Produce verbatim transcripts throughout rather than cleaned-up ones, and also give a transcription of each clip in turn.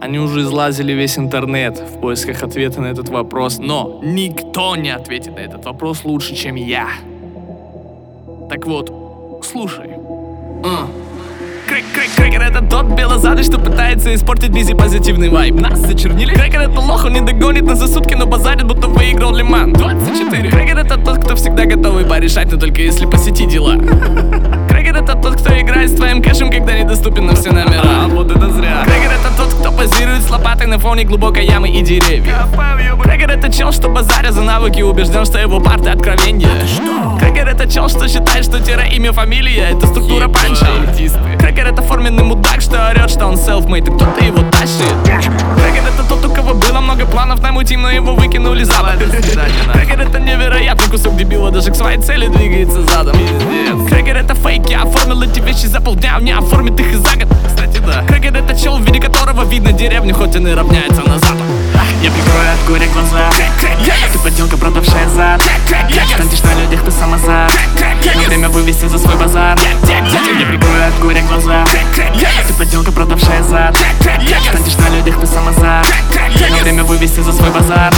Они уже излазили весь интернет в поисках ответа на этот вопрос, но никто не ответит на этот вопрос лучше, чем я. Так вот, слушай. Uh. Крекер это тот белозадый, что пытается испортить бизи позитивный вайб. Нас зачернили. Крекер это лох, он не догонит нас за сутки, но базарит, будто выиграл Лиман двадцать четыре. Крекер это тот, кто всегда готовый порешать, но только если по сети дела. Крекер это тот, кто играет с твоим кэшем, когда недоступен на все номера. А вот это зря. Крекер это тот, кто позирует с лопатой на фоне глубокой ямы и деревьев. Крекер это чел, что базаря за навыки, убежден, что его парты откровенье. Крекер это чел, что считает, что тире, имя, фамилия — это структура панча. Крекер это форменный мудак, что орет, что он self-made, и кто-то его тащит. Крекер это тот, у кого было много планов на мутим, но его выкинули за борт. Крекер это невероятный кусок дебила, даже к своей цели двигается задом. Крекер это фейки, оформил эти вещи за полдня, не оформит их и за год. Кстати, да. Крекер это чел, в виде которого видно деревню, хоть он и равняется на запад. Я прикрою от горя глаза. Ты подделка, продавшая зад. Станешь на людях, ты сам азарт. Не время вывести за свой базар. Я прикрою от горя глаза. Ты подделка, продавшая зад. Станешь на людях, ты сам азарт. Не время вывести за свой базар.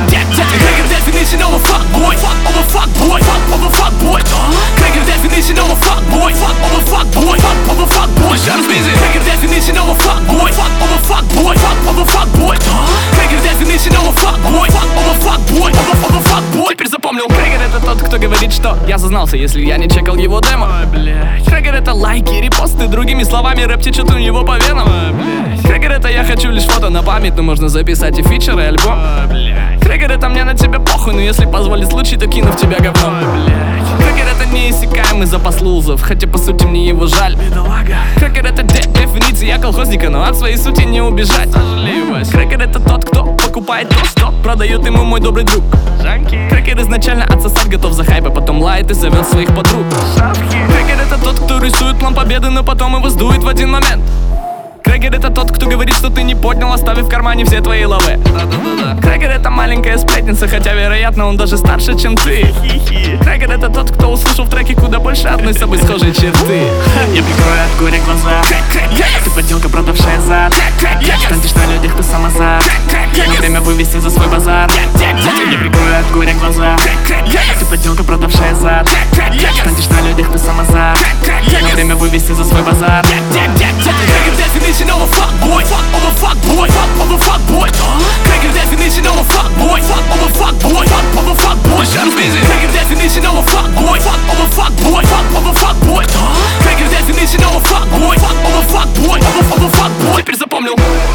Крекер definition of a fuckboy, of a fuckboy, of a fuckboy. Крекер definition of a fuckboy, of a fuckboy, of a fuckboy. Крекер definition of a fuckboy, of a fuckboy, of a fuckboy. Крекер definition of a fuckboy, of a fuckboy, of a fuckboy. Теперь запомнил, Крекер это тот, кто говорит, что я зазнался, если я не чекал его демо. Крекер это лайки, репосты, другими словами рэп течет у него по венам. Крекер это я хочу лишь фото на память, но можно записать и фичер, и альбом. Крекер это мне на тебя похуй, но если позволит случай, то кину в тебя говно. Крекер это неиссякаемый запас лузов, хотя по сути мне его жаль. Крекер это дефиниция колхозника, но от своей сути не убежать. Крекер это тот, кто покупает то, что продает ему мой добрый друг. Крекер изначально отсосать готов за хайп, а потом лает и зовет своих подруг. Крекер это тот, кто рисует план победы, но потом его сдует в один момент. Крекер это тот, кто говорит, что ты не поднял, оставив в кармане все твои лавы. Крекер это маленькая сплетница, хотя вероятно он даже старше, чем ты. Крекер это тот, кто услышал в треке куда больше одной с собой схожей черты. Я прикрою от горя глаза. Ты подделка, продавшая зад. Станешь на людях, ты сам азарт. Не время вывести за свой базар. Я прикрою от горя глаза. Ты подделка, продавшая зад. Станешь на людях, ты сам азарт. Не время вывести за свой базар. Крекер definition of a fuckboy, of a fuckboy, of a fuckboy. Крекер definition of a fuckboy, of a fuckboy, of a fuckboy. Крекер definition of a fuckboy, of a fuckboy, of a fuckboy. Крекер definition of a fuckboy, of a fuckboy, of a fuckboy. Теперь запомнил.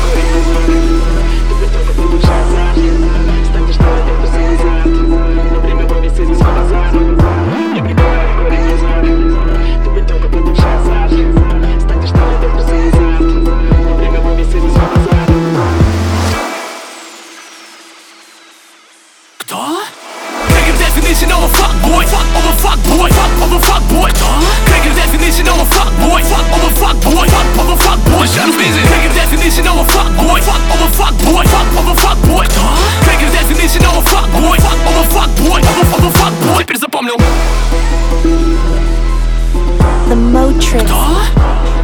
Definition of a fuckboy, of a fuckboy, of a fuckboy. Крекер definition of a fuckboy, of a fuckboy, of a fuckboy. Крекер definition of a fuckboy, of a fuckboy, of a fuckboy. Крекер definition of a fuckboy, of a fuckboy, of a fuckboy. Теперь запомнил. The Motrix. Кто?